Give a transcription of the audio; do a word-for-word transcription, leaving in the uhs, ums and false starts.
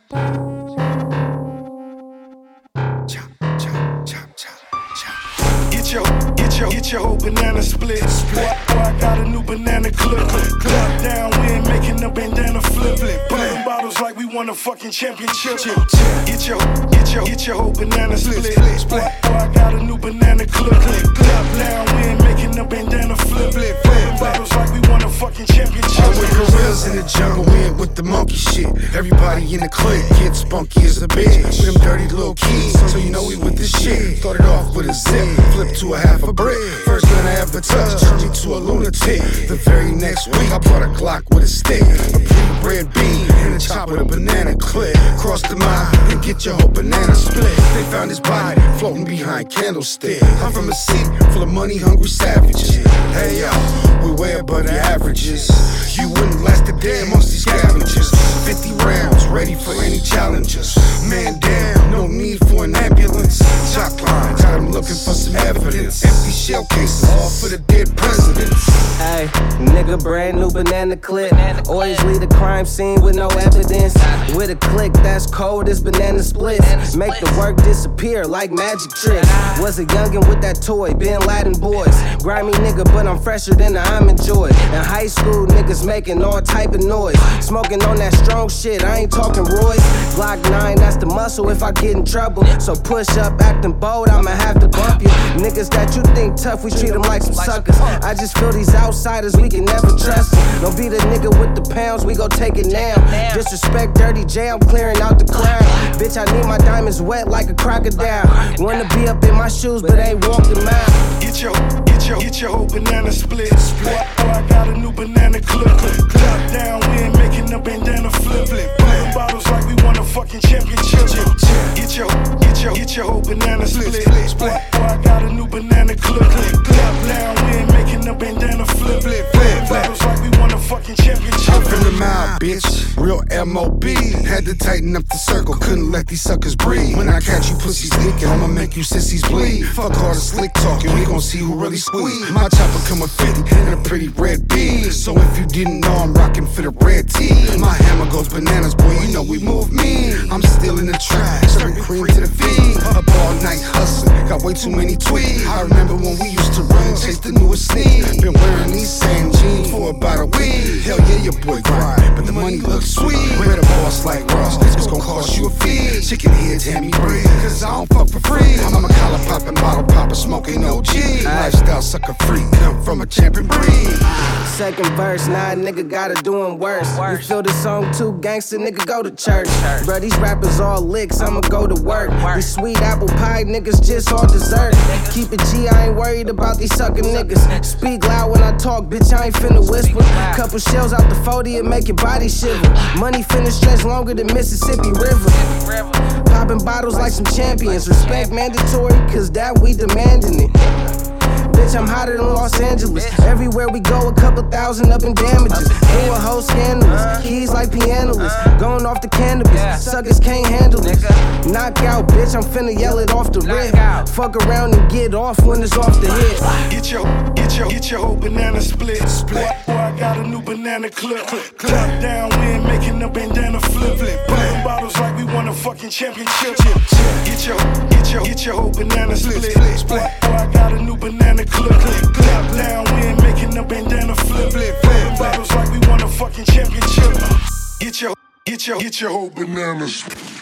Chop, chop, chop, chop, chop. Get your, get your, get your whole banana split. Boy, boy, I got a new banana clip. Clap down, we ain't making a bandana flip. Popping bottles like we won a fucking championship. Get your, get your, get your whole banana split. Boy, boy, I got a new banana clip. Clap down, we ain't making a bandana flip. Popping bottles like we won a fucking championship. I'm with gorillas in the jungle, we ain't with the monkey shit. Everybody in the clique gets spunky as a bitch. With them dirty little keys, so you know we with this shit. Started off with a zip, flipped to a half a brick. First gun I ever touched turned me to a lunatic. The very next week I brought a Glock with a stick, a pretty red bean, and a chop with a banana clip. Cross the mile and get your whole banana split. They found his body floating behind candlestick. I'm from a city full of money hungry savages. Hey y'all, we way above the averages. You wouldn't last a day amongst these scavengers. Fifty rounds ready for any challenges. Man down, no need for an ambulance. Chalk line, got him looking for some evidence. Empty shell cases, all for the dead presidents. Hey, nigga, brand new banana clip. Always leave the crime scene with no evidence. With a click that's cold as banana splits. Make the work disappear like magic tricks. Was a youngin' with that toy, Bin Laden boys. Grimy nigga, but I'm fresher than I'm enjoyed. In high school, niggas making all type of noise. Smoking on that strong shit, I ain't talking Royce. Glock nine, that's the muscle if I get in trouble. So push up, acting bold, I'ma have to bump you. Niggas that you think tough, we treat them like some suckers. I just feel these outsiders, we can never trust them. Don't be the nigga with the pounds, we gon' take it now. Disrespect Dirty J, I'm clearing out the crowd. Bitch, I need my diamonds wet like a crocodile. Wanna be up in my shoes, but ain't walk them out. Get your, get your, get your whole banana split. Boy, boy, I got a new banana clip. Clap down, we ain't making a bandana flip. Popping bottles like we won a fucking championship. Get your, get your, get your whole banana split. Boy, boy, I got a new banana clip. Clap down, we ain't making a bandana flip. Popping bottles like we won a fucking championship. I'm from the mile, bitch, real M O B. Had to tighten up the circle, couldn't let these suckers breathe. When I catch you pussies leaking, I'ma make you sissies bleed. Fuck all the slick talking, we gon' see who really squeeze. My chopper come with fifty and a pretty red bead. So if you didn't know, I'm rocking for the red tea. My hammer goes bananas, boy, you know we move mean. I'm still in the trap, serving cream to the feed. Up all night hustling, got way too many tweets. I remember when we used to run, chase the newest sneak. Been wearing these same jeans for about a week. Hell yeah, your boy grind, but the money looks sweet. We're the boss like Ross, it's gon' cost you a fee. Chicken heads, hand me bread, cause I don't fuck for free. I'm a collar poppin', bottle popper, smoking O G. Lifestyle sucker free, come from a champion breed. Second verse, nah, nigga gotta do him worse. You feel the song too gangster, nigga go to church. Bruh, these rappers all licks, I'ma go to work. These sweet apple pie niggas just all dessert. Keep it G, I ain't worried about these sucker niggas. Speak loud when I talk, bitch, I ain't finna whisper. Couple shells out the forty and make your body shiver. Money finna stretch longer than Mississippi River. Popping bottles like some champions. Respect mandatory, cause that we demanding it. Bitch, I'm hotter than Los Angeles. Everywhere we go, a couple thousand up in damages. Do a whole scandalous, keys like pianos. Going off the cannabis, suckers can't handle it. Knockout, bitch, I'm finna yell it off the rip. Fuck around and get off when it's off the hip. Get your, get your, get your whole banana split. Boy, boy, I got a new banana clip. Clap down, we ain't making a bandana flip. Popping bottles like we won a fucking championship. Get your, get your, get your whole banana split. Boy, boy, I got a new banana clip. Clap down, we ain't making a bandana flip. Popping bottles like we won a fucking championship. Get your, get your, get your whole bananas.